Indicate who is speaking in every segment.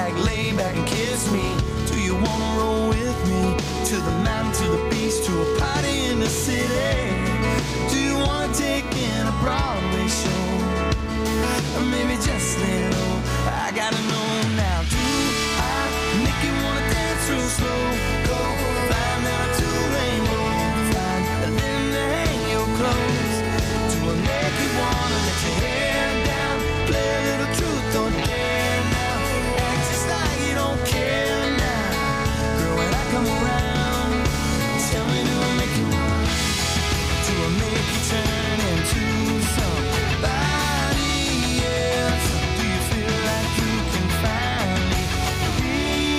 Speaker 1: lay back and kiss me. Do you wanna roll with me to the mountain, to the beach, to a party in the city? Do you wanna take in a Broadway show? Or maybe just lay low. I gotta know now. Do I make you wanna dance real slow? Go flying down to the rainbow, flying and then hang your clothes. Do I make you wanna let your hair down, play a little truth or dare now, act just like you don't care now? Girl, when I come around, tell me, do I make you wanna? Do I make you turn into somebody else? Do you feel like you can finally be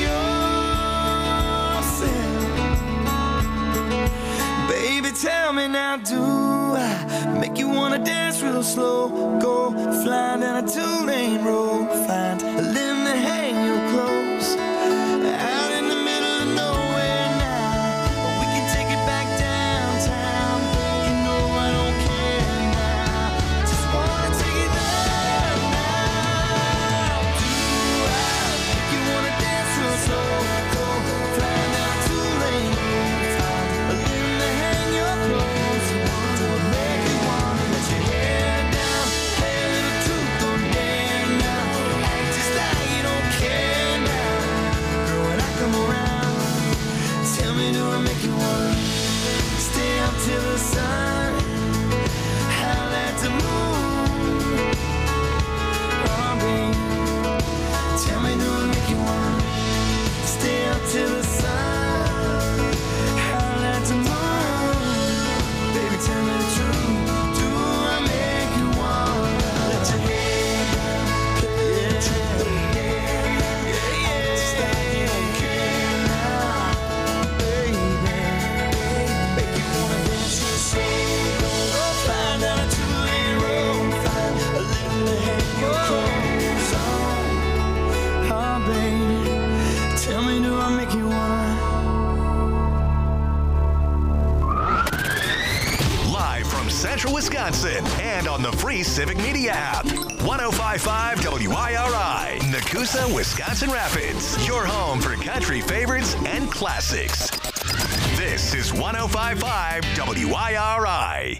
Speaker 1: yourself? Baby, tell me now, do I make you wanna dance real slow? Go flying down a two-lane road, find a limb to hang your clothes. Out in the middle of nowhere now, we can take it back downtown. You know I don't care now, just wanna take it there now. Do I make you wanna dance real slow? Go flying down a two-lane road, find a limb to hang your clothes. Do I make you wanna let your hair down, play a little truth or dare now, act just like you don't care now? Girl, when I come around, tell me, do I make you wanna stay up till the sun, howl at the moon? Oh, babe, tell me, do I make you wanna stay up till the sun, howl at the moon? Baby, tell me the truth. Do I make you wanna let your hair down, play a little truth or dare? Yeah, yeah, just like you don't care now, baby. Make you wanna dance your soul. Go flying down a two-lane road, find a little to hang your clothes on. Oh, baby, tell me, do I make you wanna?
Speaker 2: Live from Central Wisconsin and on the free Civic Media app. 105.5 WIRI, Nakusa, Wisconsin Rapids. Your home for country favorites and classics. This is 105.5 WIRI.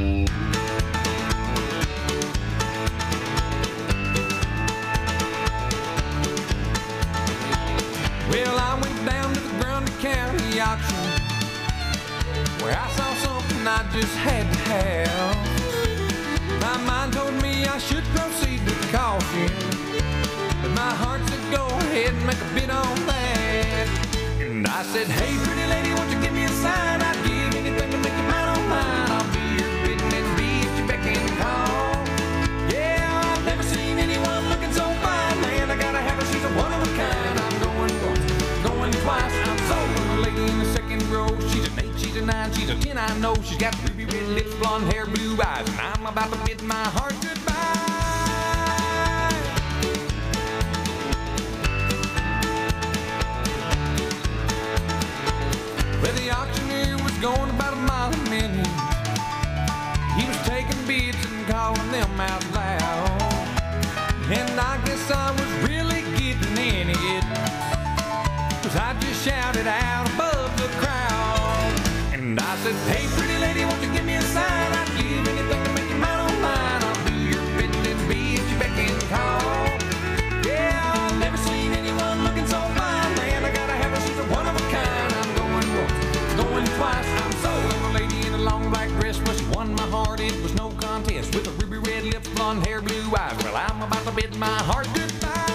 Speaker 3: Well, I went down to the Grundy County auction where I saw something I just had to have. My mind told me I should proceed with caution, but my heart said go ahead and make a bid on that. And I said, hey, pretty lady, won't you give me a sign? I'd give anything to make you mine on mine. I'll be your bidding and be at your beck and call. Yeah, I've never seen anyone looking so fine, man. I gotta have her, she's a one of a kind. I'm going once, going twice. I'm sold on a lady in the second row. She's an 8, she's a 9, she's a 10, I know. She's got ruby red lips, blonde hair, blue eyes, and I'm about to bid my heart goodbye. Well, the auctioneer was going about a mile a minute. He was taking bids and calling them out loud. And I guess I was really getting in it, 'cause I just shouted out above the crowd. And I said, hey, pretty lady, won't you give me a sign? I'd give anything to make you mine on mine. I'll do your bidding and be at your beck and call. Yeah, I've never seen anyone looking so fine, man. I gotta have her, she's a one of a kind. I'm going once, going twice. I'm sold on a lady in a long black dress. Well, she won my heart, it was no contest. With a ruby red lips, blonde hair, blue eyes. Well, I'm about to bid my heart goodbye.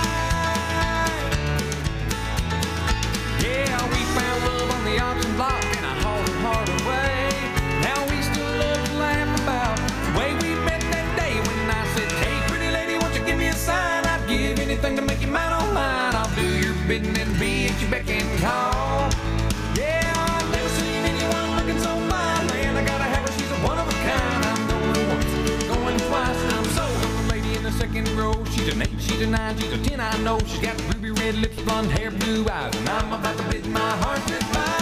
Speaker 3: Yeah, we found love on the auction block and I hauled her heart away. Now we still love to laugh about the way we met that day when I said, hey, pretty lady, won't you give me a sign? I'd give anything to make you mine on mine. I'll do your bidding and be at your beck and call. Yeah, I've never seen anyone looking so fine, man. I gotta have her, she's a one of a kind. I'm going once, going twice. I'm sold on the lady in the second row. She's an 8, she's a 9, she's a 10, I know. She's got ruby red lips, blonde hair, blue eyes, and I'm about to bid my heart goodbye.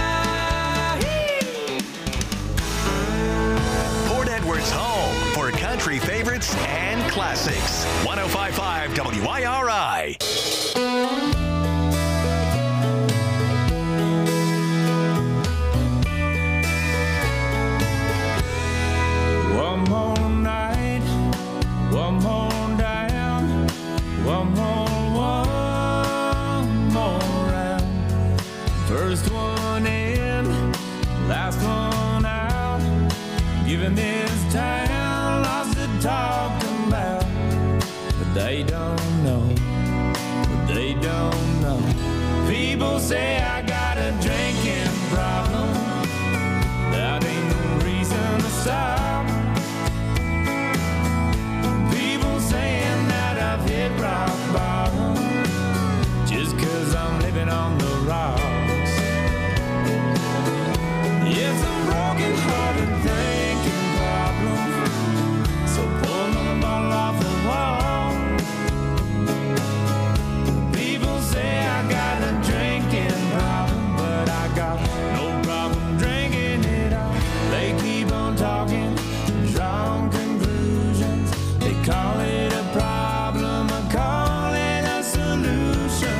Speaker 2: Port Edwards home for country 6. 105.5 WIRI.
Speaker 3: One more night, one more down, one more round. First one in, last one out. Giving this town lots to talk about, but they don't know, but they don't know. People say I got a drinking problem, that ain't no reason to stop. People saying that I've hit rock bottom, just 'cause I'm living on the rocks. It's a broken hearted thinking problem, so pull my bottle off the wall. People say I got a drinking problem, but I got no problem drinking it all. They keep on talking, drawing conclusions. They call it a problem, I call it a solution.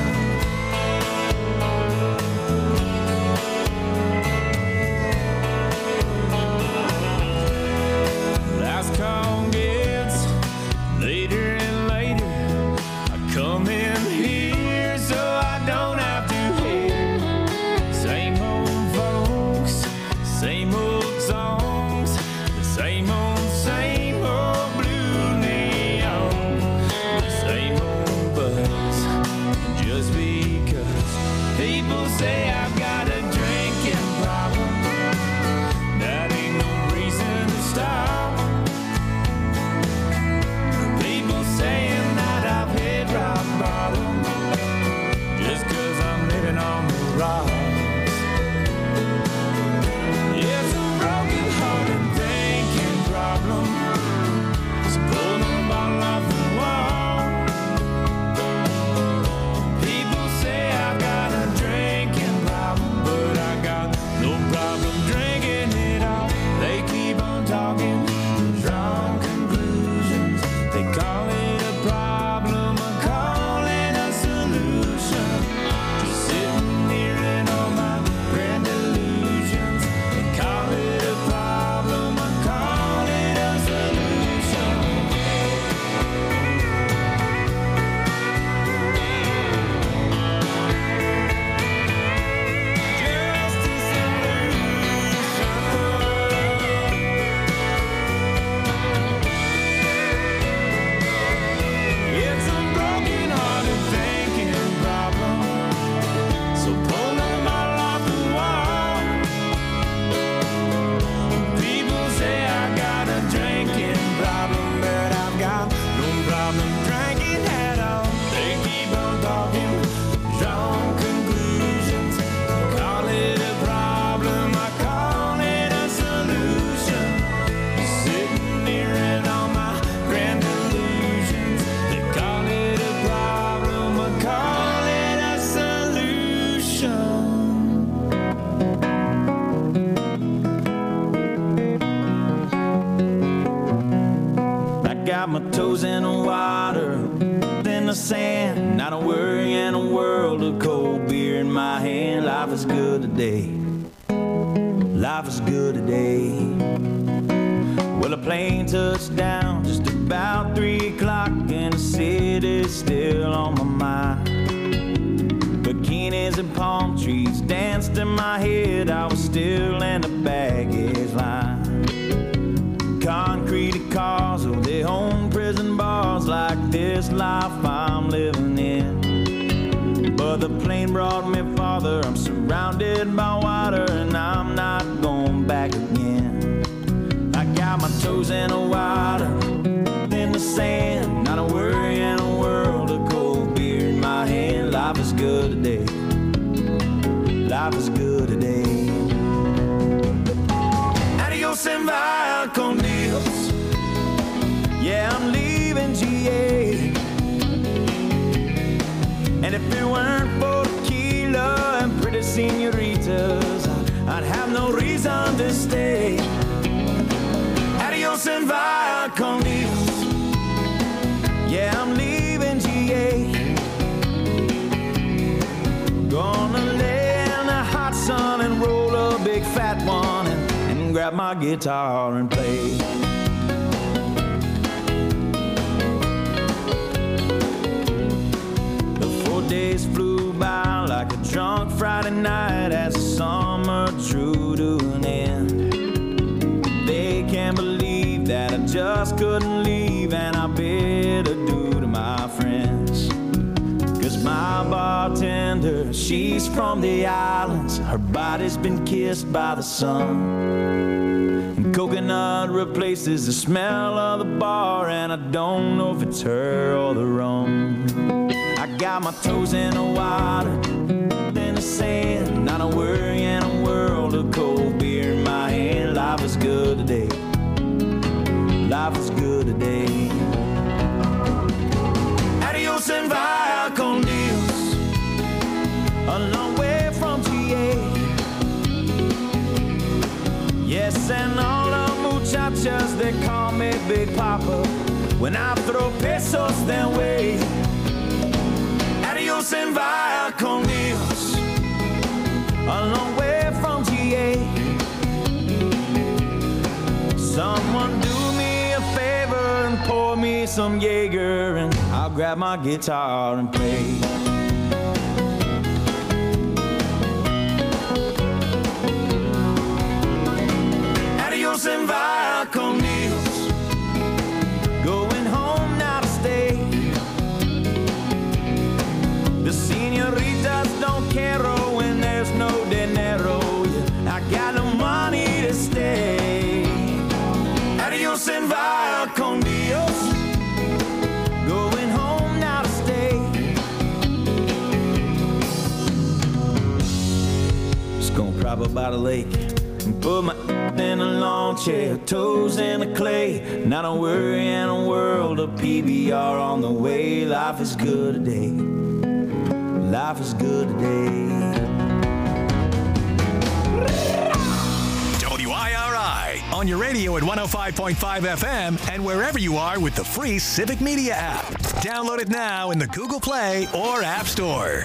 Speaker 3: Last call gets later and later. I come in here so I don't have to hear same old folks, same old songs, the same old blue neon, the same old buzz. Just because people say I've got a drinking problem, that ain't no reason to stop. People saying that I've hit rock bottom, just 'cause I'm living on the rocks. It's a broken hearted thinking problem, so pull the bottle off the wall. People say I got a drinking problem, but I got no problem drinking it all. They keep on talking, drawing conclusions. They call it a problem, I call it a solution. Just sitting here in all my grand illusions. They call it a problem, I call it a solution. Just a solution. It's a broken hearted thinking problem, so pull the bottle off the wall. People say I got a drinking problem, but I've got no problem drinking at all. They keep on talking, drawing conclusions. They call it a problem, I call it a solution. Sitting here in all my grand illusions. They call it a problem, I call it a solution. I got my toes in the water, in the sand, not a worry in a world of cold beer in my hand. Life is good today, life is good today. Well, a plane touched down just about 3 o'clock, and the city's still on my mind. Bikinis and palm trees danced in my head, I was still in the baggage line. Concrete cars, oh, they own prison bars, like this life I'm living in. But the plane brought me farther, I'm surrounded by water, and I'm not going back again. I got my toes in the water, in the sand, not a worry in a world of cold beer in my hand. Life is good today, life is good today. Adios and via con Dios. Yeah, I'm leaving GA. And if it weren't for tequila and pretty senoritas, I'd have no reason to stay. Adios and via con Dios.
Speaker 1: big fat one and grab my guitar and play. The 4 days flew by like a drunk Friday night as the summer drew to an end. They can't believe that I just couldn't leave, and I bid adieu to my friends. 'Cause my bartender, she's from the islands. Her body's been kissed by the sun, and coconut replaces the smell of the bar, and I don't know if it's her or the rum. I got my toes in the water, in the sand, not a worry in a world of cold beer in my hand. Life is good today. Life is good today. Adios and via con Dios, a long way from GA. Yes, and all the muchachas, they call me Big Papa when I throw pesos their way. Adios and via con Dios, a long way from GA. Someone do me a favor and pour me some Jaeger, and I'll grab my guitar and play. Adios and via con Dios, going home now to stay. The senoritas don't care when there's no dinero. Yeah, I got no money to stay. Adios and via con Dios, going home now to stay. Just gonna prop up by the lake and put my in a lawn chair, toes in the clay. Not a worry in a world of PBR on the way. Life is good today. Life is good today.
Speaker 2: WIRI on your radio at 105.5 FM and wherever you are with the free Civic Media app. Download it now in the Google Play or App Store.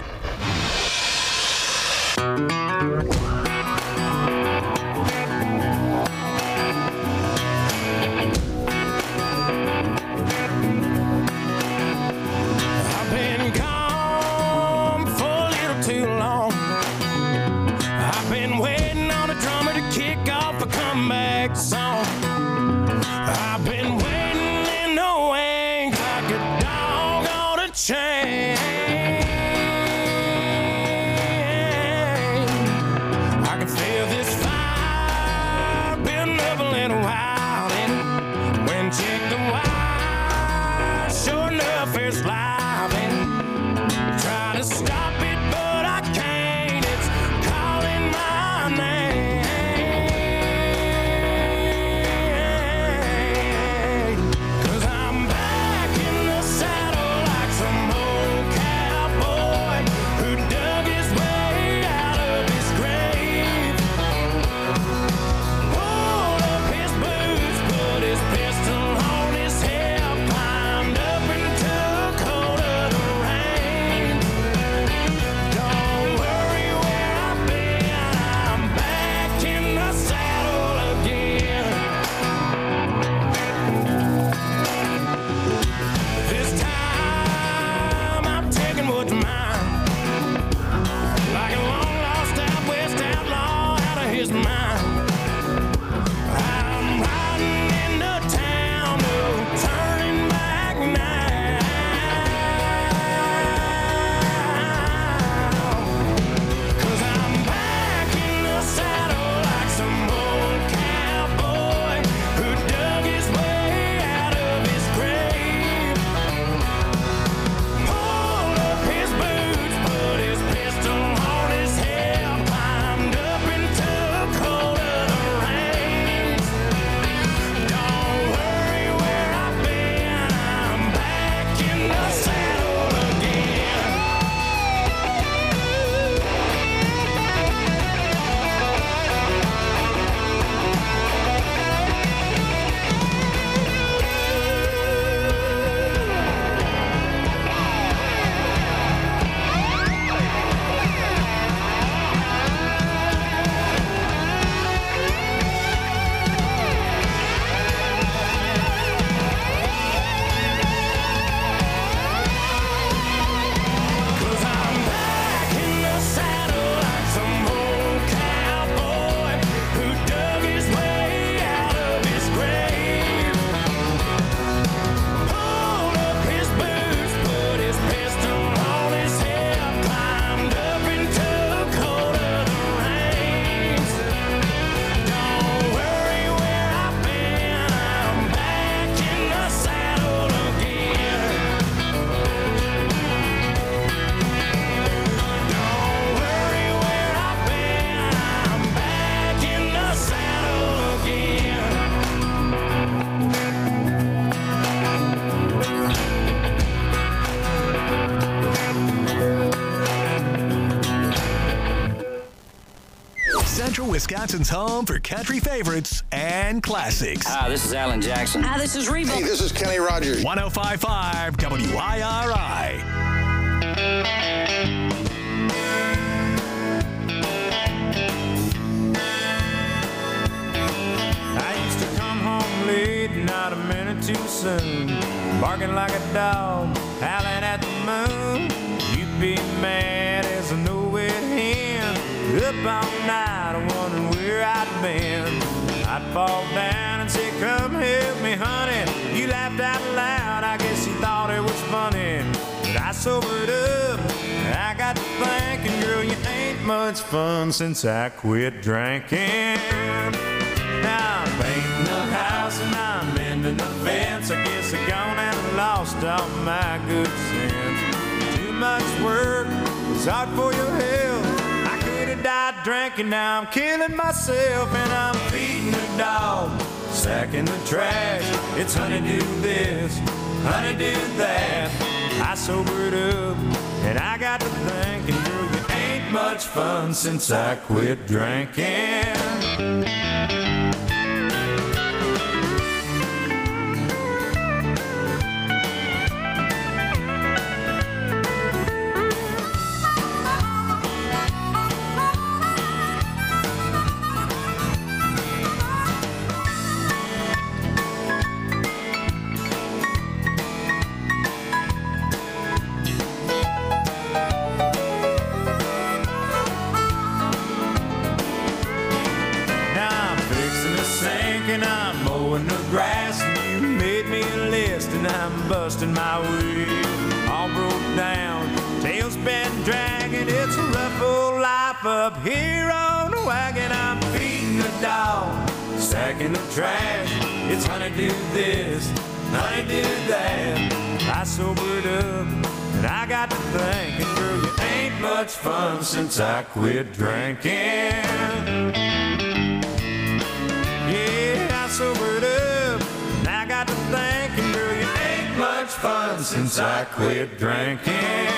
Speaker 4: I've been gone for a little too long. I've been waiting on a drummer to kick off a comeback song. I've been waiting and knowing like a dog on a chain. I can feel this fire building up a little while, and when check the wire, sure enough it's live, and try to stop it but I can't. It's calling my name.
Speaker 2: Wisconsin's home for country favorites and classics.
Speaker 5: Hi, this is Alan Jackson.
Speaker 6: Hi, this is Reba.
Speaker 7: Hey, this is Kenny Rogers.
Speaker 2: 105.5 WIRI.
Speaker 4: I used to come home late, not a minute too soon, barking like a dog, howling at the moon. You'd be mad as a no-wit hen, up all night wondering where I'd been. I'd fall down and say, come help me, honey. You laughed out loud, I guess you thought it was funny. But I sobered up, I got to thinking, girl, you ain't much fun since I quit drinking. Now I'm painting the house and I'm mending the fence. I guess I gone and lost all my good sense. Too much work, it's hard for your health. I could have died drinking, now I'm killing myself. And I'm feeding the dog, sacking the trash. It's honey do this, honey do that. I sobered up and I got to thinking, girl, you ain't much fun since I quit drinking. Busting my wheel, all broke down, tail's been dragging. It's a rough old life up here on the wagon. I'm feeding the dog, sacking the trash. It's honey do this, honey do that. I sobered up and I got to thinking, girl, you ain't much fun since I quit drinking. Yeah, I sobered up and I got to thinking, girl, you ain't much fun since I quit drinking.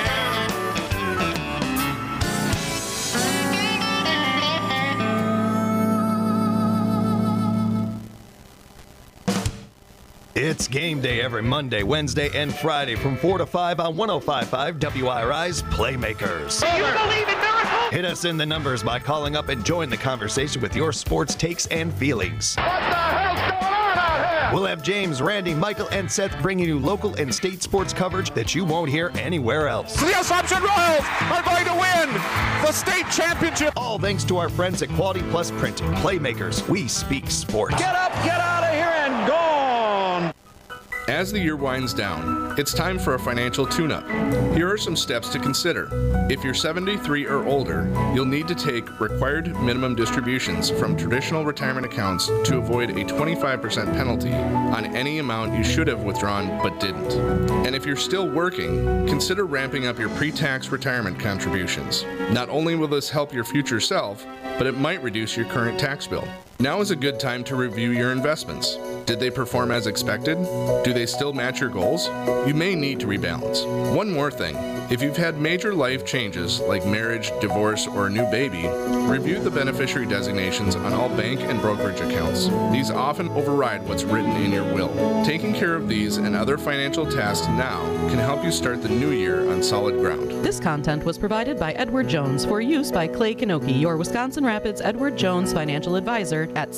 Speaker 8: It's game day every Monday, Wednesday, and Friday from 4 to 5 on 105.5 WIRI's Playmakers.
Speaker 9: Do you believe in miracles?
Speaker 8: Hit us in the numbers by calling up and join the conversation with your sports takes and feelings.
Speaker 9: What the hell's going on out here?
Speaker 8: We'll have James, Randy, Michael, and Seth bringing you local and state sports coverage that you won't hear anywhere else.
Speaker 9: The Assumption Royals are going to win the state championship.
Speaker 8: All thanks to our friends at Quality Plus Printing. Playmakers, we speak sports.
Speaker 9: Get up, get out of here, and gone.
Speaker 10: As the year winds down, it's time for a financial tune-up. Here are some steps to consider. If you're 73 or older, you'll need to take required minimum distributions from traditional retirement accounts to avoid a 25% penalty on any amount you should have withdrawn but didn't. And if you're still working, consider ramping up your pre-tax retirement contributions. Not only will this help your future self, but it might reduce your current tax bill. Now is a good time to review your investments. Did they perform as expected? Do they still match your goals? You may need to rebalance. One more thing. If you've had major life changes like marriage, divorce, or a new baby, review the beneficiary designations on all bank and brokerage accounts. These often override what's written in your will. Taking care of these and other financial tasks now can help you start the new year on solid ground.
Speaker 11: This content was provided by Edward Jones for use by Clay Kanoki, your Wisconsin Rapids Edward Jones financial advisor at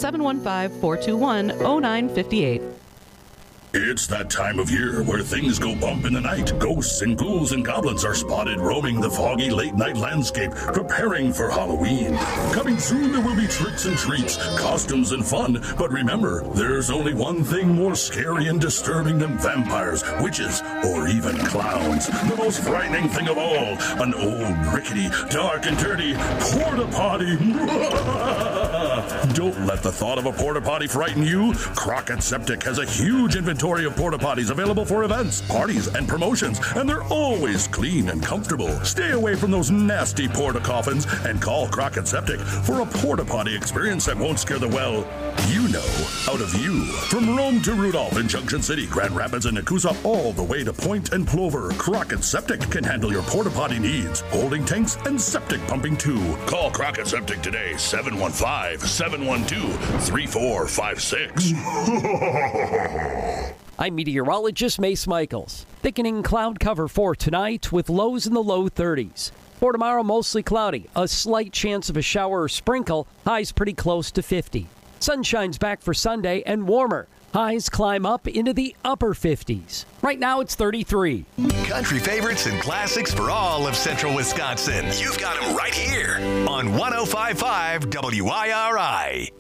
Speaker 11: 715-421-0958.
Speaker 12: It's that time of year where things go bump in the night. Ghosts and ghouls and goblins are spotted roaming the foggy late-night landscape, preparing for Halloween. Coming soon, there will be tricks and treats, costumes and fun. But remember, there's only one thing more scary and disturbing than vampires, witches, or even clowns. The most frightening thing of all, an old, rickety, dark and dirty porta-potty. Don't let the thought of a porta potty frighten you. Crockett Septic has a huge inventory of porta potties available for events, parties, and promotions, and they're always clean and comfortable. Stay away from those nasty porta coffins and call Crockett Septic for a porta potty experience that won't scare the, well, you know, out of you. From Rome to Rudolph in Junction City, Grand Rapids, and Nakusa, all the way to Point and Plover, Crockett Septic can handle your porta potty needs, holding tanks and septic pumping too. Call Crockett Septic today, 715-712-3456.
Speaker 5: I'm meteorologist Mace Michaels. Thickening cloud cover for tonight with lows in the low 30s. For tomorrow, mostly cloudy. A slight chance of a shower or sprinkle. Highs pretty close to 50. Sunshine's back for Sunday and warmer. Highs climb up into the upper 50s. Right now it's 33.
Speaker 2: Country favorites and classics for all of Central Wisconsin. You've got them right here on 105.5 WIRI.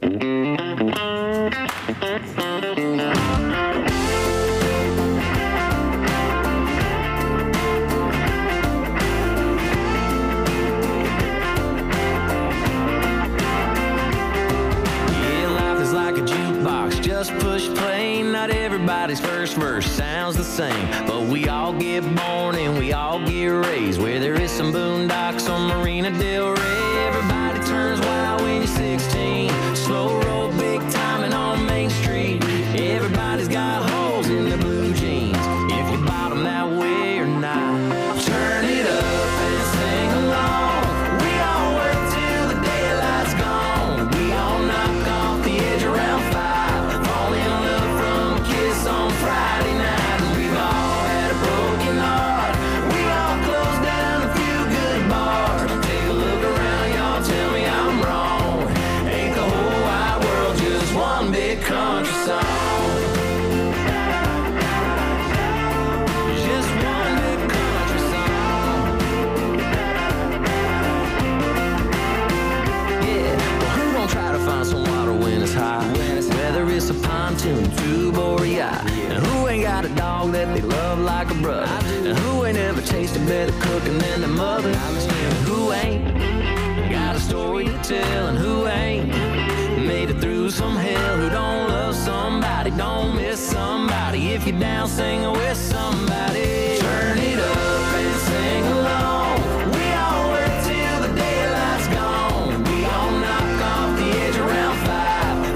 Speaker 6: Just push play, not everybody's first verse sounds the same, but we all get born and we all get raised where there is some boondocks on Marina Del Rey. Everybody turns wild when you're 16, slow roll, big timing on Main Street. Everybody's got holes in their blue jeans, if you bottom that way or not. Turn it up and sing along. We all work till the daylight's gone. We all knock off the edge around 5. On Friday night, and we've all had a broken heart. We all closed down a few good bars. Take a look around, y'all, tell me I'm wrong. Ain't the whole wide world just one big country song? Just one big country song. Yeah, well, who gon' try to find some water when it's hot? Whether it's a pontoon, tube, or a yacht. And who ain't got a dog that they love like a brother? And who ain't ever tasted better cooking than their mother? And who ain't got a story to tell? And who ain't made it through some hell? Who don't love somebody, don't miss somebody? If you're down singing with somebody, turn it up and sing along. We all work till the daylight's gone. We all knock off the edge around 5.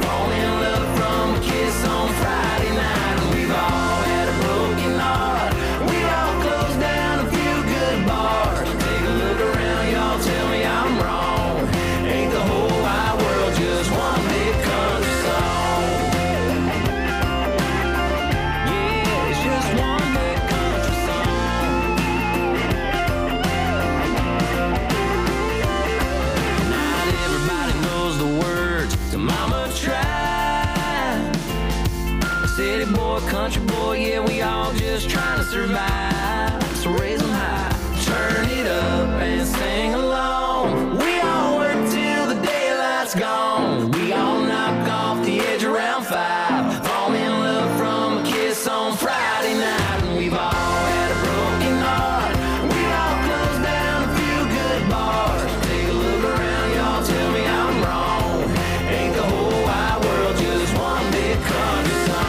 Speaker 6: On Friday night, and we've all had a broken heart. We all closed down a few good bars. Take a look around, y'all, tell me I'm wrong. Ain't the whole wide world just one big country song? Yeah, it's just one big country song. Not everybody knows the words to Mama Tried. City boy, country boy, yeah, we all just trying to survive. So raise them high, turn it up and sing along. We all work till the daylight's gone. We all knock off the edge around 5. Fall in love from a kiss on Friday night, and we've all had a broken heart. We all closed down a few good bars. Take a look around, y'all, tell me I'm wrong. Ain't the whole wide world just one big country song?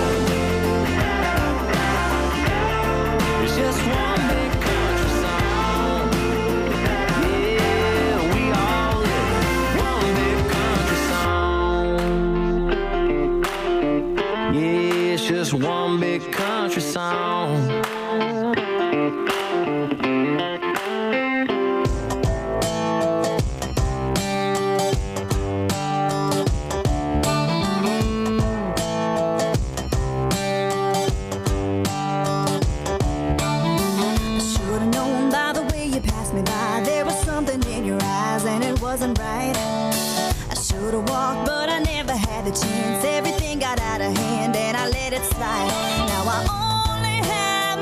Speaker 6: Just one big country song. Yeah, we all live one big country song. Yeah, it's just one big country song.
Speaker 7: Wasn't right. I should have walked, but I never had the chance. Everything got out of hand and I let it slide. Now I only have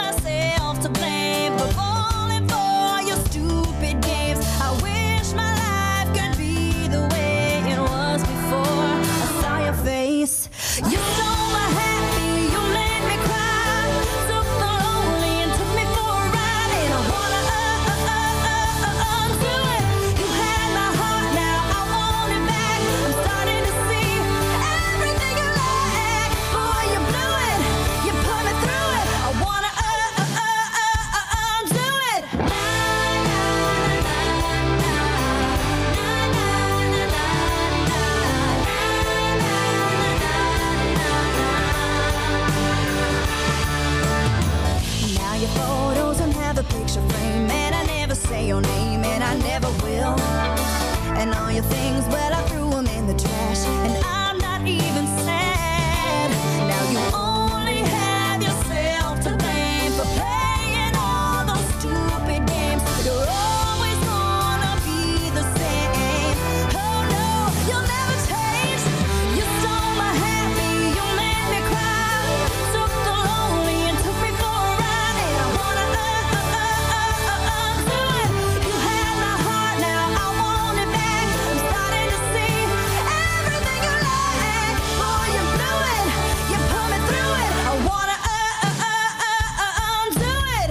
Speaker 7: And all your things, well, I threw them in the trash. And I'm not even sad. Now you only have yourself to blame for playing all those stupid games. You're always gonna be the same. Oh no, you'll never change. You stole my happy, you made me cry. Took the lonely and took me for a ride. And I wanna undo it. You had my heart, now I want it back. I'm starting to see everything you like. Boy, you blew it, you put me through it. I wanna undo it.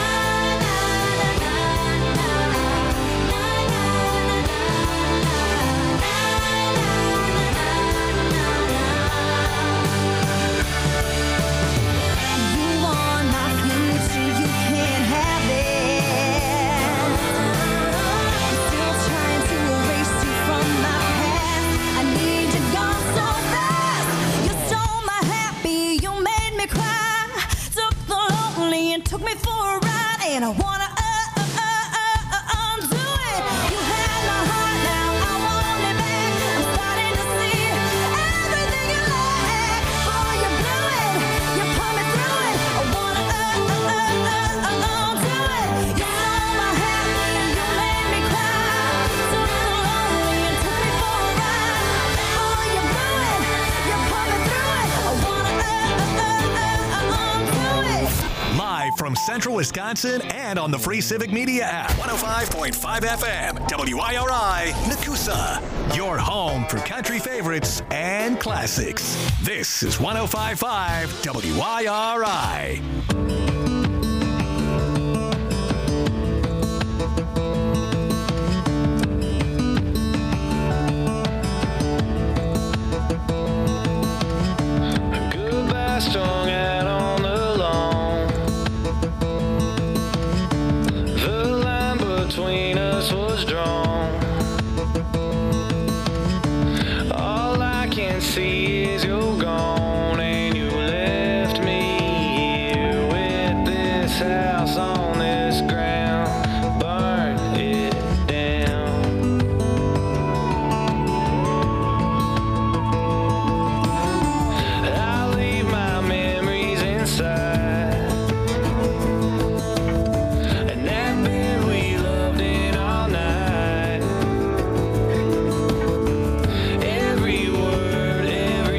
Speaker 7: You want my future, you can't have it. I'm still trying to erase you from my past. I need you gone so fast. You stole my happy, you made me cry. Took the lonely and took me for a ride. And I wanna undo it. You had my heart, now I want it back. I'm starting to see everything you like. Boy, you blew it, you put me through it. I wanna undo it. You stole my happy, you made me cry. Took the lonely and took me for a ride. Boy, you blew it, you put me through it. I wanna undo it.
Speaker 2: Live from Central Wisconsin and on the free Civic Media app. 105.5 FM, WIRI, Nakusa. Your home for country favorites and classics. This is 105.5 WIRI.
Speaker 6: Goodbye strung out on the lawn. The line between us was drawn. All I can see is you're gone, and you left me here with this house on this ground. Burn it down. I leave my memories inside, and that bed we loved in all night. Every word, every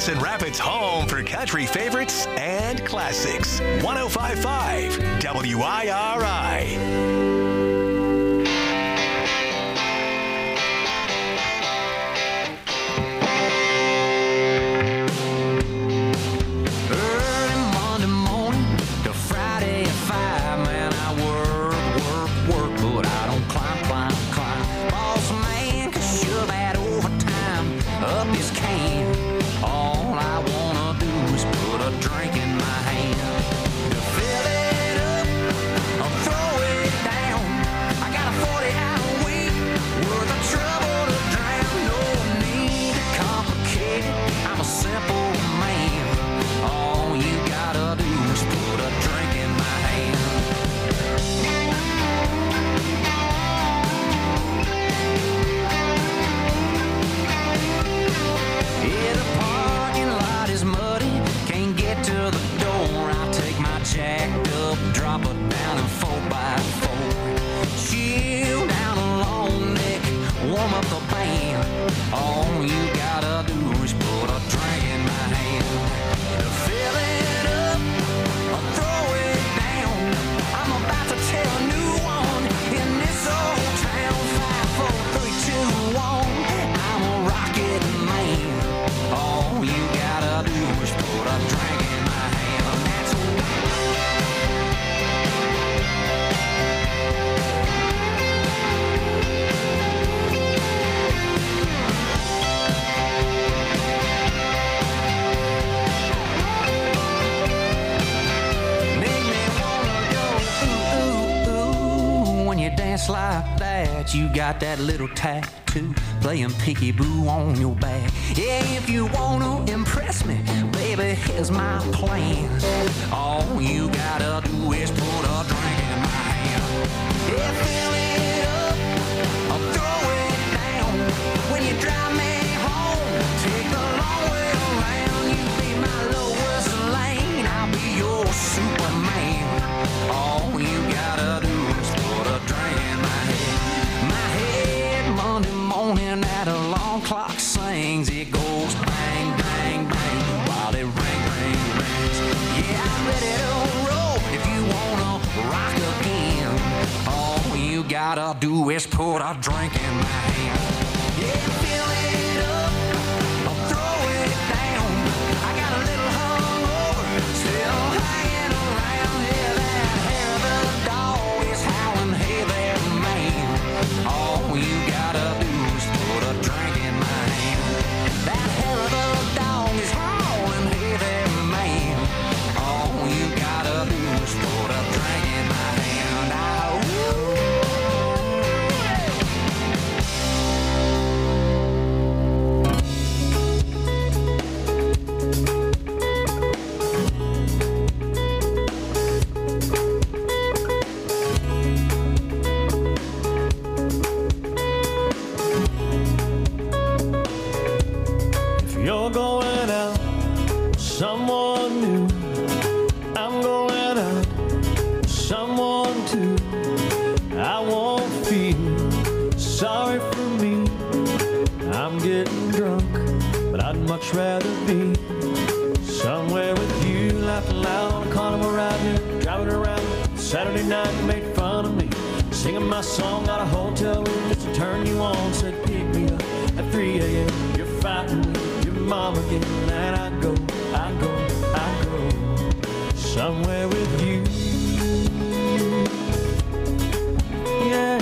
Speaker 2: Wisconsin Rapids' home for country favorites and classics. 105.5 WIRI.
Speaker 6: Like that, you got that little tattoo playing peekaboo on your back. Yeah, if you wanna impress me, baby, here's my plan. All you gotta do is put a drink in my hand. Yeah, fill it up, I'll throw it down. When you drive me home, take the long way around. You be my lowest lane, I'll be your Superman. All you gotta do is put a drink in my head. Monday morning at a alarm clock sings. It goes bang, bang, bang while it ring, ring, rings. Yeah, I'm ready to roll if you wanna rock again. All you gotta do is put a drink in my hand. Yeah, fill it up, I'll throw it down. I got a little hungover, still hanging around. Yeah, that hair of the dog is howling, hey there, man. All you gotta do is put a drink in my hand. That hair of the dog is howling, hey there, man. All you gotta do is put a drink in my hand.
Speaker 4: You're going out with someone new. I'm going out with someone too. I won't feel sorry for me. I'm getting drunk, but I'd much rather be somewhere with you, laughing loud on a carnival ride here, driving around Saturday night. You made fun of me, singing my song out of hotel room just to turn you on. Said pick me up at 3 a.m. You're fighting with mom again, and I go somewhere with you. Yeah,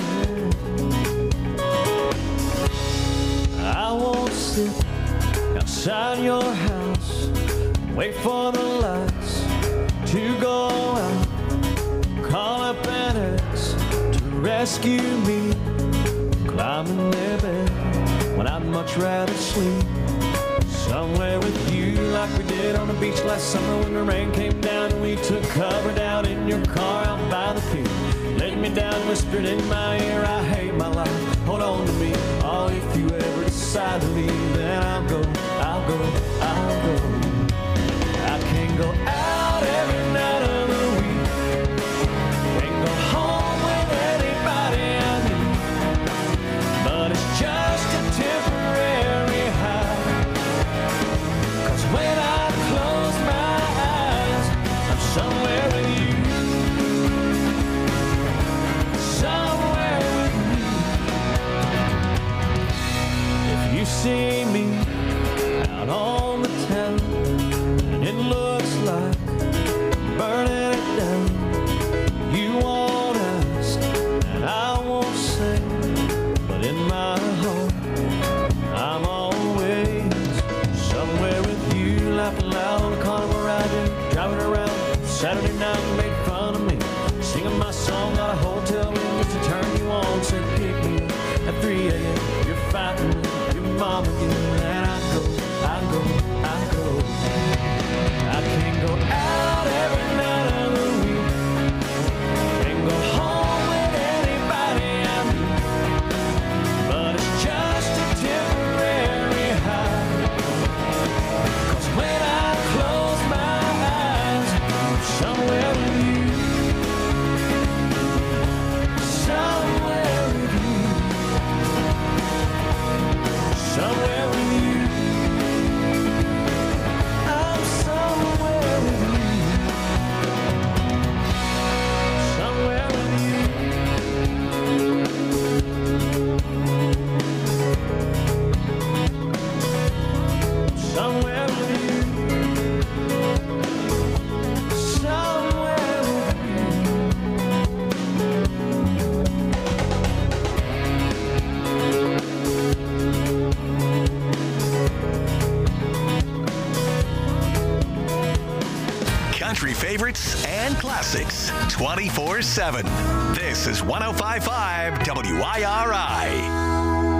Speaker 4: I won't sit outside your house, wait for the lights to go out, call up an ex to rescue me, climb in their bed when I'd much rather sleep somewhere with you, like we did on the beach last summer when the rain came down and we took cover down in your car out by the pier. Laid me down, whispered in my ear, I hate my life, hold on to me. Oh, if you ever decide to leave, then I'll go. I can't go out every night of the week, can't go home with anybody I need, but it's just a temporary high. 'Cause when
Speaker 2: favorites and classics 24/7. This is 105.5 WIRI.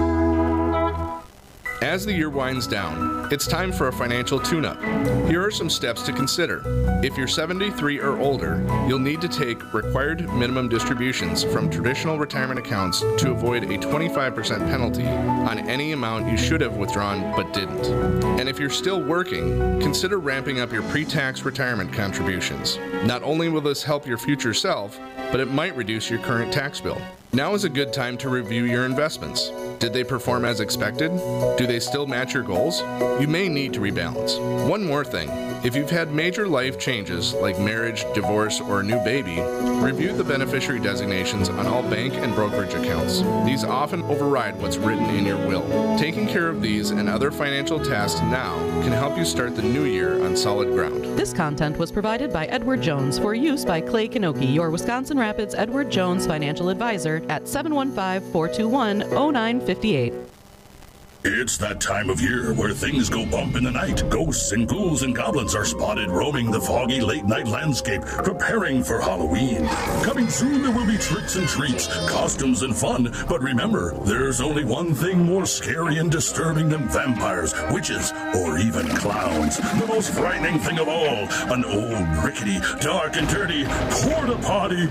Speaker 10: As the year winds down, it's time for a financial tune-up. Here are some steps to consider. If you're 73 or older, you'll need to take required minimum distributions from traditional retirement accounts to avoid a 25% penalty on any amount you should have withdrawn but didn't. And if you're still working, consider ramping up your pre-tax retirement contributions. Not only will this help your future self, but it might reduce your current tax bill. Now is a good time to review your investments. Did they perform as expected? Do they still match your goals? You may need to rebalance. One more thing. If you've had major life changes like marriage, divorce, or a new baby, review the beneficiary designations on all bank and brokerage accounts. These often override what's written in your will. Taking care of these and other financial tasks now can help you start the new year on solid ground.
Speaker 11: This content was provided by Edward Jones for use by Clay Kanoki, your Wisconsin Rapids Edward Jones financial advisor at 715-421-0958.
Speaker 12: It's that time of year where things go bump in the night. Ghosts and ghouls and goblins are spotted roaming the foggy late-night landscape, preparing for Halloween. Coming soon, there will be tricks and treats, costumes and fun. But remember, there's only one thing more scary and disturbing than vampires, witches, or even clowns. The most frightening thing of all, an old, rickety, dark and dirty porta potty.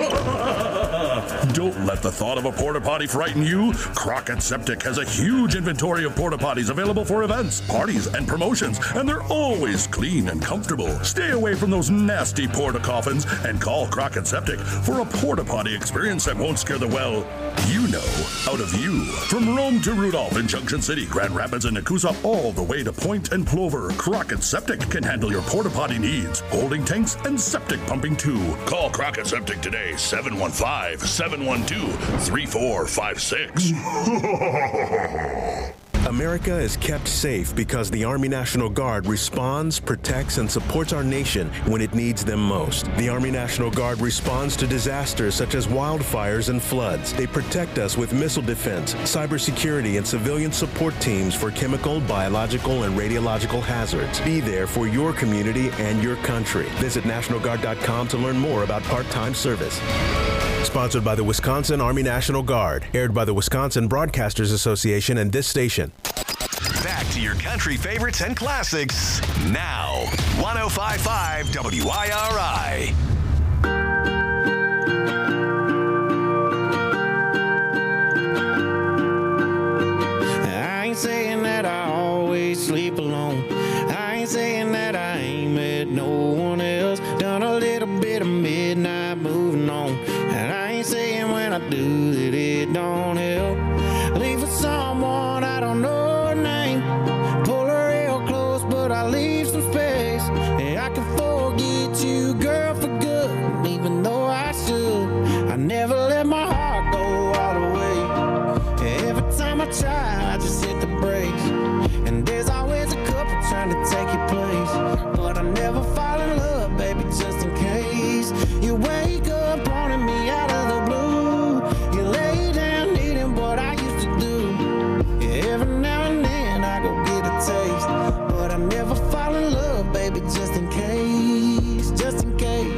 Speaker 12: Don't let the thought of a porta potty frighten you. Crockett Septic has a huge inventory of porta potties available for events, parties, and promotions, and they're always clean and comfortable. Stay away from those nasty porta coffins and call Crockett Septic for a porta potty experience that won't scare the out of you. From Rome to Rudolph in Junction City, Grand Rapids, and Nakusa, all the way to Point and Plover, Crockett Septic can handle your porta potty needs, holding tanks and septic pumping too. Call Crockett Septic today, 715-712-3456.
Speaker 13: America is kept safe because the Army National Guard responds, protects, and supports our nation when it needs them most. The Army National Guard responds to disasters such as wildfires and floods. They protect us with missile defense, cybersecurity, and civilian support teams for chemical, biological, and radiological hazards. Be there for your community and your country. Visit NationalGuard.com to learn more about part-time service. Sponsored by the Wisconsin Army National Guard. Aired by the Wisconsin Broadcasters Association and this station.
Speaker 2: Back to your country favorites and classics now. 105.5 WIRI.
Speaker 4: I ain't saying that I always sleep alone. I ain't saying that I ain't met no one else. Done a little bit of midnight moving on. And I ain't saying when I do that it don't help. Leave for someone I don't know her name. Pull her real close, but I leave some space. And I can forget you, girl, for good. Even though I should, I never let my heart go all the way. Every time I try, I just hit the brakes. And there's always a couple trying to take your place. But I never fall in love, baby, just in case. You wake up wanting me out of the blue. You lay down needing what I used to do. Every now and then I go get a taste. But I never fall in love, baby, just in case. Just in case.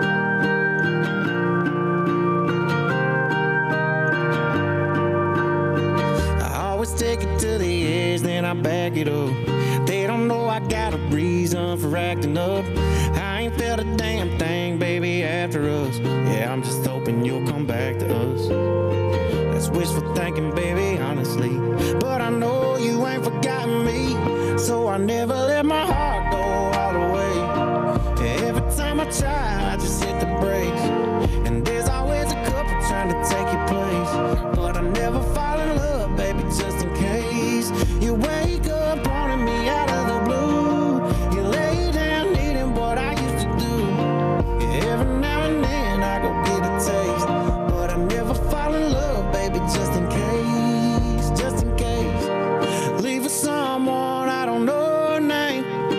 Speaker 4: Take it to the edge, then I back it up. They don't know I got a reason for acting up. I ain't felt a damn thing, baby, after us. Yeah, I'm just hoping you'll come back to us. That's wishful thinking, baby, honestly. But I know you ain't forgotten me, so I never let my heart go all the way. Every time I try, I just hit the brakes. And there's always a couple trying to take your place. But I never fall in love, baby, just in case. You wake up wanting me out of the blue. You lay down needing what I used to do. Every now and then I go get a taste. But I never fall in love, baby, just in case. Just in case. Leave for someone I don't know her name.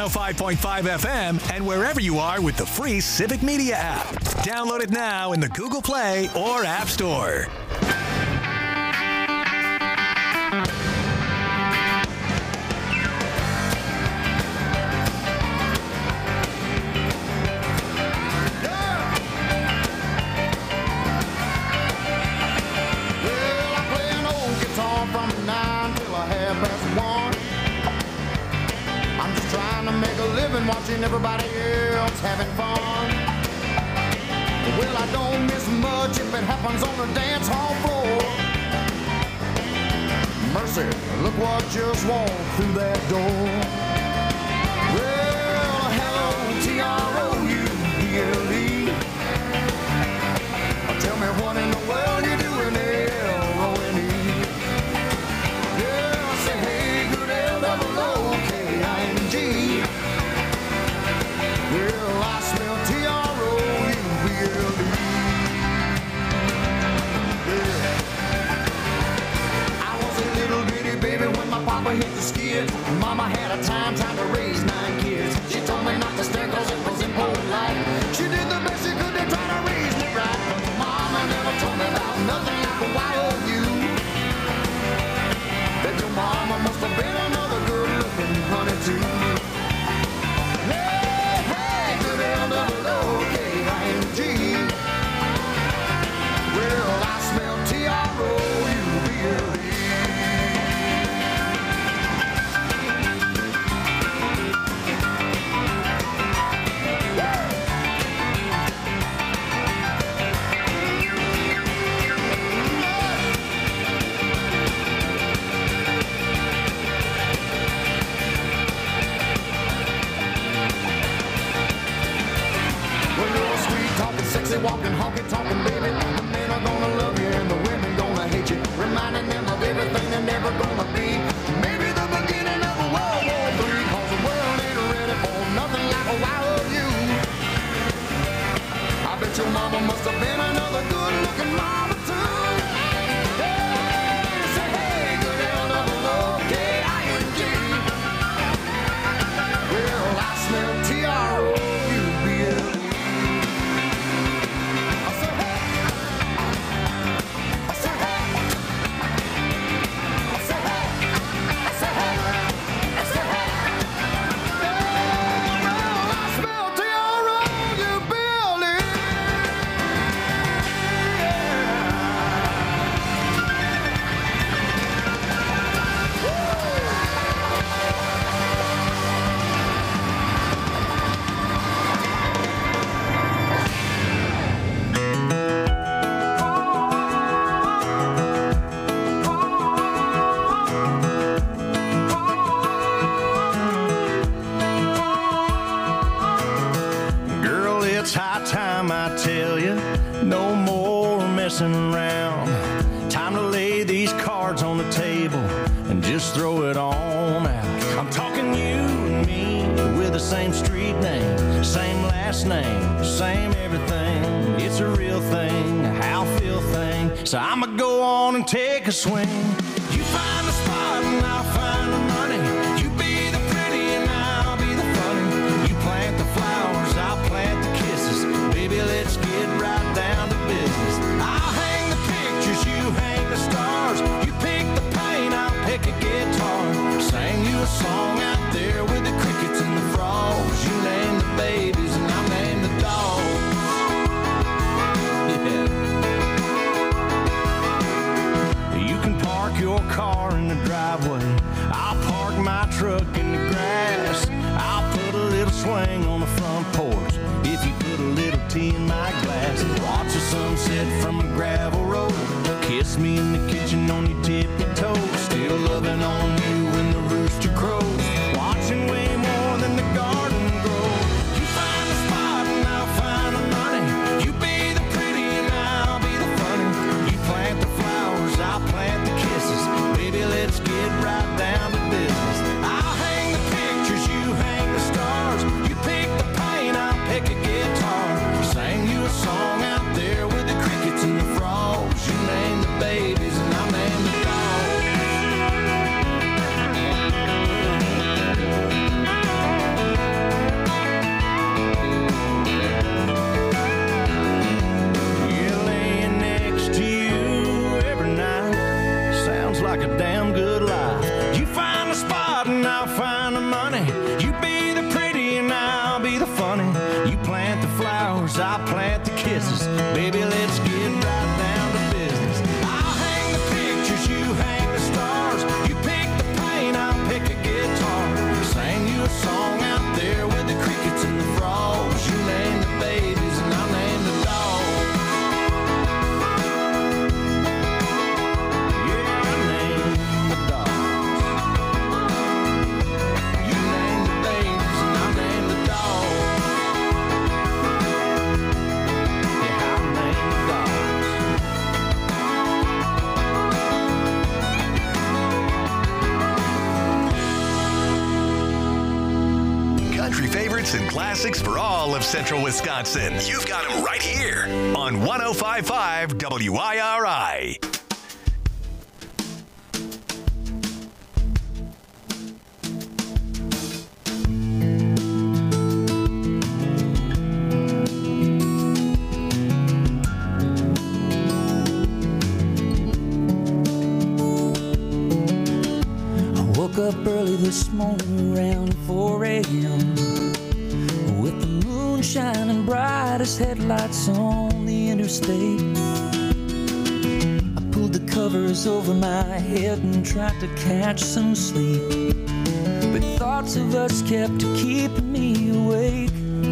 Speaker 2: 105.5 FM, and wherever you are with the free Civic Media app. Download it now in the Google Play or App Store.
Speaker 14: Watching everybody else having fun. Well, I don't miss much if it happens on the dance hall floor. Mercy, look what just walked through that door. Well, hello, T-R-O-U-B-L-E. Tell me what in the world you doing, L-O-N-E. Yeah, I say, hey, good L-O-O-K-I-N-G. Well, I smell T-R-O-U-B-L-E. Yeah. I was a little bitty baby when my papa hit the skid. Mama had a time trying to raise 9 kids. She told me not to stare cause it was impolite. She did the best she could to try to raise me right. But Mama never told me about nothing like a Y-O-U. That your mama must have been another good-looking honey too. L-O-O-K-I-N-G. Well, I smell T-R-O-U-B-L-E. Sexy walking, honky talking, baby. The men are gonna love you and the women gonna hate you, reminding them of everything they're never gonna be. Maybe the beginning of a World War III, cause the world ain't ready for nothing like a Y-O-U. I bet your mama must have been another good-looking mama too. Hey, say hey, good L-O-O-K-I-N-G. Well, I smell T-R-O-U-B-L-E. Around. Time to lay these cards on the table and just throw it on out. I'm talking you and me with the same street name, same last name, same everything. It's a real thing, a how feel thing. So I'ma go on and take a swing. You find the spot and I'll find the money. You be the pretty and I'll be the funny. You plant the flowers, I'll plant the kisses. Baby, let's get right down to business. I'll hang the pictures, you hang the stars. You pick the paint, I'll pick a guitar. Sing you a song out there with the crickets and the frogs. You name the babies and I'll name the dogs. Yeah. You can park your car in the driveway. I'll park my truck in the grass. I'll put a little swing on the front porch if you put a little tea in my glass. Watch the sunset from a gravel road. Kiss me in the kitchen on your tippy toes. Still loving on you when the rooster crows. Watching way more than the garden grow. You find the spot and I'll find the money. You be the pretty and I'll be the funny. You plant the flowers, I'll plant the kisses. Baby, let's get right down to business. I'll hang the pictures, you hang the stars. You pick the paint, I'll pick a guitar. Sing you a song out there with the crickets and the frogs. You name the babies and I'll name the dogs. honey. You plant the flowers, I plant the kisses. Baby, let's get right down to business. I'll hang the pictures, you hang the stars. You pick the paint, I'll pick a guitar. Sing you a song out there with the crickets and the frogs. You name the babies and I'll name the dogs. Yeah, I name the dogs. You name the babies and I'll name the dogs. Yeah, I'll name the
Speaker 2: dogs. Country favorites and classics for all of Central Wisconsin. You've got them right here on 105.5 WIRI.
Speaker 15: Woke up early this morning around 4 a.m. with the moon shining bright as headlights on the interstate. I pulled the covers over my head and tried to catch some sleep, but thoughts of us kept keeping me awake.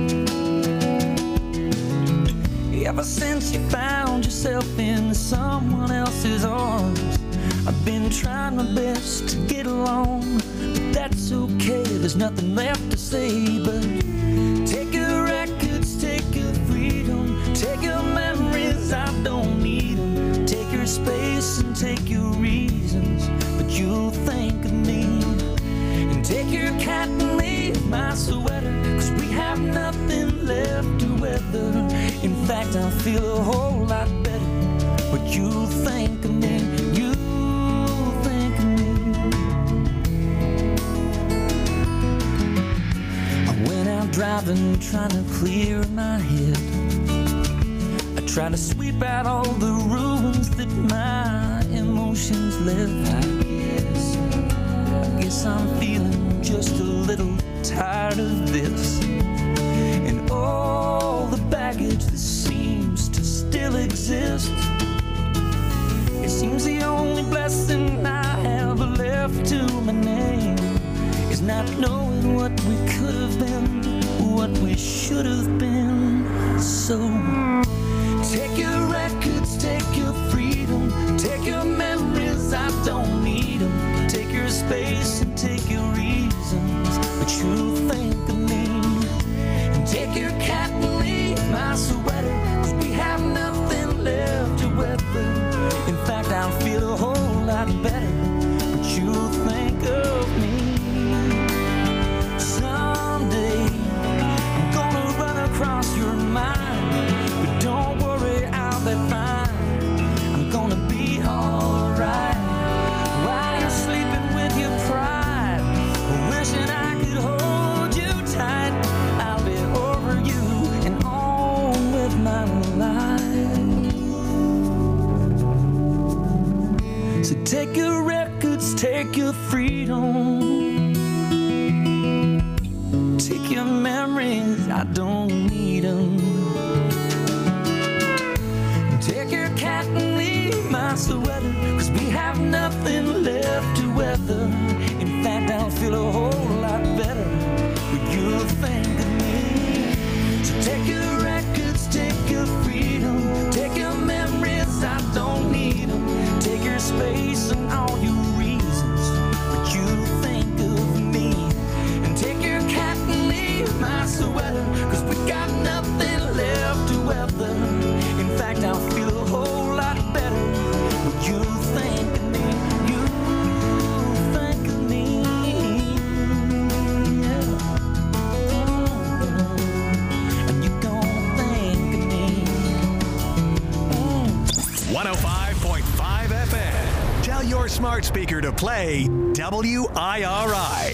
Speaker 15: Ever since you found yourself in someone else's arms, I've been trying my best to get along, but that's okay, there's nothing left to say. But take your records, take your freedom, take your memories, I don't need them. Take your space and take your reasons, but you'll think of me. And take your cat and leave my sweater, 'cause we have nothing left to weather. In fact, I feel a whole lot better, but you'll think of me. Driving, trying to clear my head. I try to sweep out all the ruins that my emotions left. I guess I'm feeling just a little tired of this, and all the baggage that seems to still exist. It seems the only blessing I have left to my name is not knowing what we could have been, what we should have been. So take your records, take your freedom, take your memories, I don't need them. Take your space and take your reasons, but you'll think of me. And take your cat and leave my sweater, 'cause we have nothing left to weather. In fact, I'll feel a whole lot better, but you'll think of me. Someday I'm gonna run across your mind, but don't worry, I'll be fine. I'm gonna be alright while you're sleeping with your pride, wishing I could hold you tight. I'll be over you and on with my life. So take your records, take your freedom, take your memories, I don't need them. Take your cat and leave my sweater, 'cause we have nothing left to weather. In fact, I'll feel a whole lot better when you'll think of me. So take your records, take your freedom, take your memories, I don't need them. Take your space and all your reasons, but you'll think of me. And take your cat and leave my sweater, 'cause we got nothing left to weather. In fact, I'll feel a whole lot better when you think of me. You think of me. Yeah. And you're gonna think of me.
Speaker 2: 105.5 FM. Tell your smart speaker to play WIRI.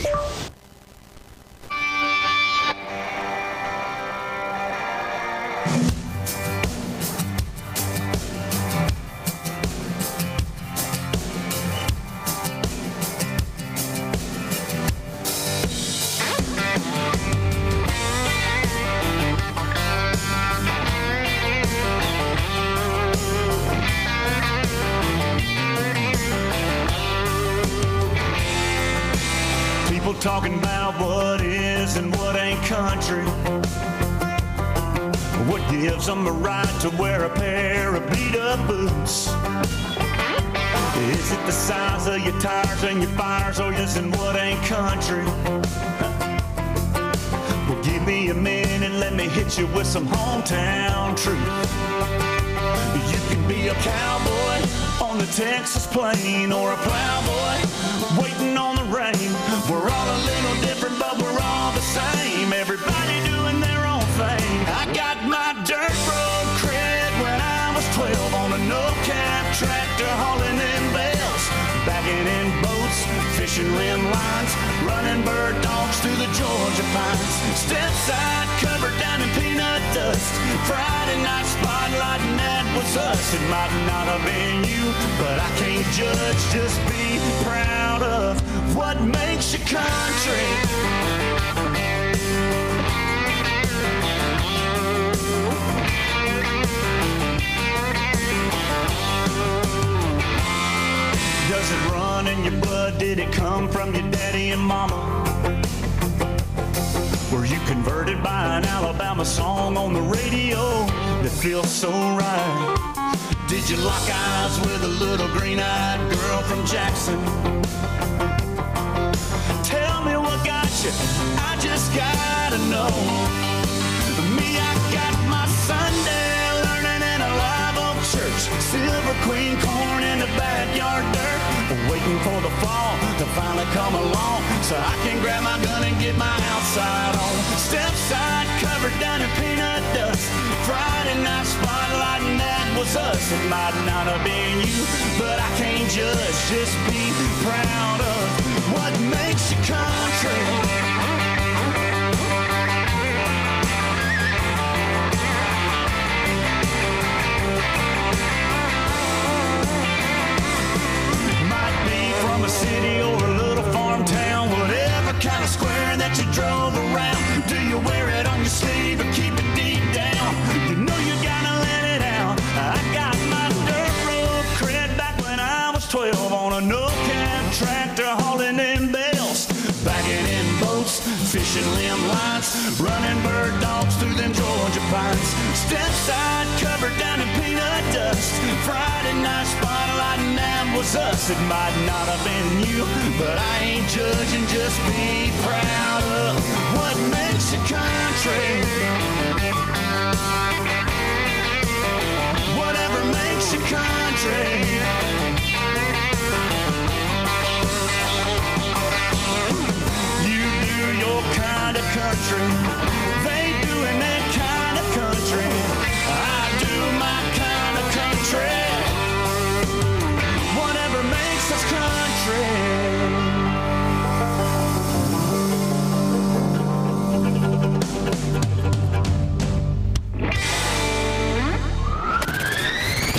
Speaker 14: yes, and what ain't country? What gives them a right to wear a pair of beat-up boots? Is it the size of your tires and your fires, or yes, and what ain't country? Well, give me a minute, let me hit you with some hometown truth. You can be a cowboy on the Texas plain, or a plowboy waiting on the rain. We're all a little different, but we're all the same. Everybody doing their own thing. I got my dirt road cred when I was 12 on a no-cab tractor hauling in bales, bagging in boats, fishing rim lines, running bird dogs through the Georgia pines. Step side covered down in peanut dust. Friday night spotlight, and that was us. It might not have been you, but I can't judge. Just be proud of what makes you country. Does it run in your blood? Did it come from your daddy and mama? Were you converted by an Alabama song on the radio that feels so right? Did you lock eyes with a little green-eyed girl from Jackson? Tell me what got you, I just gotta know. Me, I got my Sunday learning in a live oak church, Silver Queen corn in the backyard dirt, waiting for the fall to finally come along so I can grab my gun and get my outside on. Step side covered down in peanut dust. Friday night spotlight, and that was us. It might not have been you, but I can't judge. Just be proud of what makes you country. From a city or a little farm town, whatever kind of square that you drove around. Do you wear it on your sleeve or keep it deep down? You know you gotta let it out. I got my dirt road cred back when I was 12 on a no-cab tractor hauling in bales, bagging in boats, fishing limb lines, running bird dogs through them Georgia pines. Step side covered down in peanut dust. Friday night spotlight, and that was us. It might not have been you, but I ain't judging. Just be proud of what makes you country. Whatever makes you country. You do your kind of country.